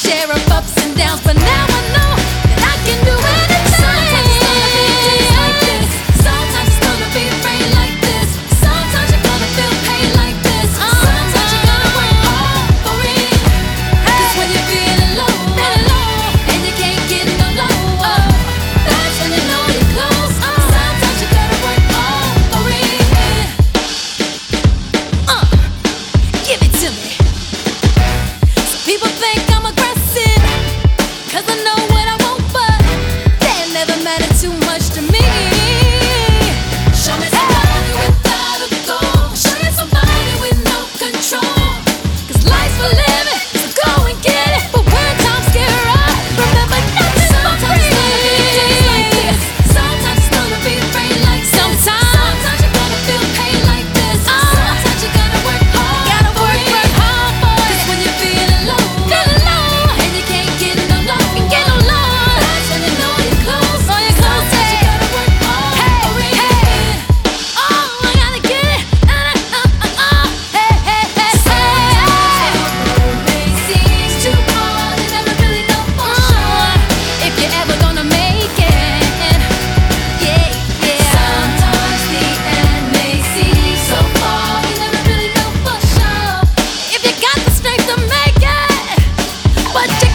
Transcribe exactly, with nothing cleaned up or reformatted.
share of ups and downs, but now I know that I can do anything. Sometimes it's gonna be days like this. Sometimes it's gonna be rain like this. Sometimes you're gonna feel pain like this. Sometimes you're gonna work hard for it. 'Cause when you're feeling low, feeling low, and you can't get no lower, that's when you know you're close. Sometimes you gotta work hard for it. Uh, give it to me. Some people think I'm aggressive, 'cause I know what I want, but that never mattered too much to me. Show me somebody without a goal. Show you somebody with no control. 'Cause life's for living, so go and get it. But when times get rough, remember nothing's for free. Sometimes it's gonna be rain like this. Sometimes, sometimes you're gonna feel pain like this. Sometimes you gotta work hard. Gotta work, work hard for it. 'Cause when you're feeling low, feeling low, and you can't get no low, get no low, that's when you know you're close. Oh, you're close. Sometimes you gotta work hard for it. Hey, oh, I gotta get it. Uh, uh, uh, uh. Hey, hey, hey, hey. It seems too hard, you never really know for sure if you're ever gonna make it. Yeah, yeah. Sometimes the end may seem so far, you never really know for sure if you got the strength to make it. But